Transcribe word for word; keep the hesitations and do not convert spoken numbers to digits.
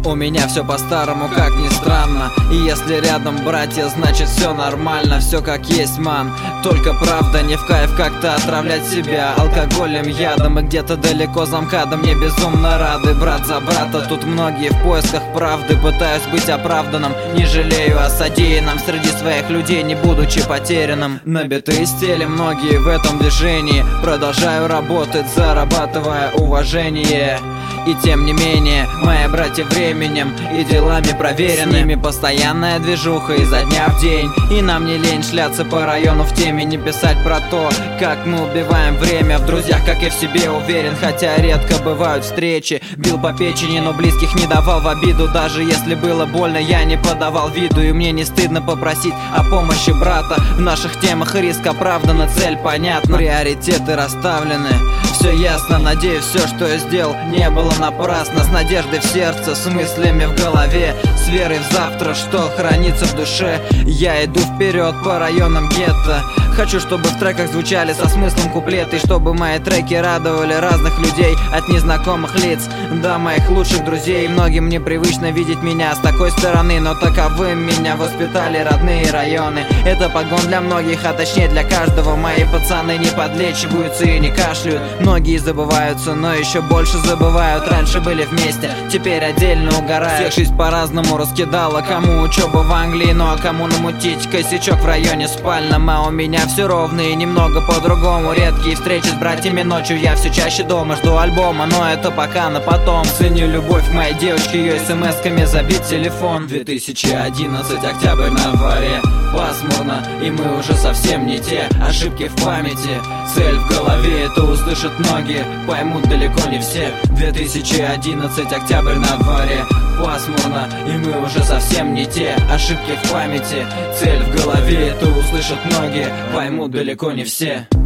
У меня все по-старому, как ни странно. И если рядом братья, значит все нормально. Все как есть, ман, только правда. Не в кайф как-то отравлять себя алкоголем, ядом. И где-то далеко за МКАДом мне безумно рады. Брат за брата, тут многие в поисках правды. Пытаюсь быть оправданным, не жалею о содеянном. Среди своих людей, не будучи потерянным. Набитые стели многие в этом движении. Продолжаю работать, зарабатывая уважение. И тем не менее, мои братья временем и делами проверены. С ними постоянная движуха изо дня в день. И нам не лень шляться по району в теме. Не писать про то, как мы убиваем время. В друзьях, как и в себе уверен, хотя редко бывают встречи. Бил по печени, но близких не давал в обиду. Даже если было больно, я не подавал виду. И мне не стыдно попросить о помощи брата. В наших темах риск оправдан, цель понятна. Приоритеты расставлены, все ясно. Надеюсь, все, что я сделал, не было напрасно. С надеждой в сердце, с мыслями в голове, с верой в завтра, что хранится в душе. Я иду вперед по районам гетто. Хочу, чтобы в треках звучали со смыслом куплеты. И чтобы мои треки радовали разных людей, от незнакомых лиц до моих лучших друзей. Многим непривычно видеть меня с такой стороны, но таковым меня воспитали родные районы. Это погон для многих, а точнее для каждого. Мои пацаны не подлечиваются и не кашляют. Многие забываются, но еще больше забывают. Раньше были вместе, теперь отдельно угорают. Всех жизнь по-разному раскидала. Кому учеба в Англии, ну а кому намутить косячок в районе спальном. А у меня все ровно и немного по-другому. Редкие встречи с братьями ночью, я все чаще дома. Жду альбома, но это пока на потом. Ценю любовь к моей девочке, ее смс-ками забит телефон. две тысячи одиннадцать, октябрь на дворе. Пасмурно, и мы уже совсем не те. Ошибки в памяти, цель в голове. Это услышат многие, поймут далеко не все. две тысячи одиннадцать, октябрь на дворе. Пасмурно, и мы уже совсем не те. Ошибки в памяти, цель в голове. Это услышат многие, поймут далеко не все.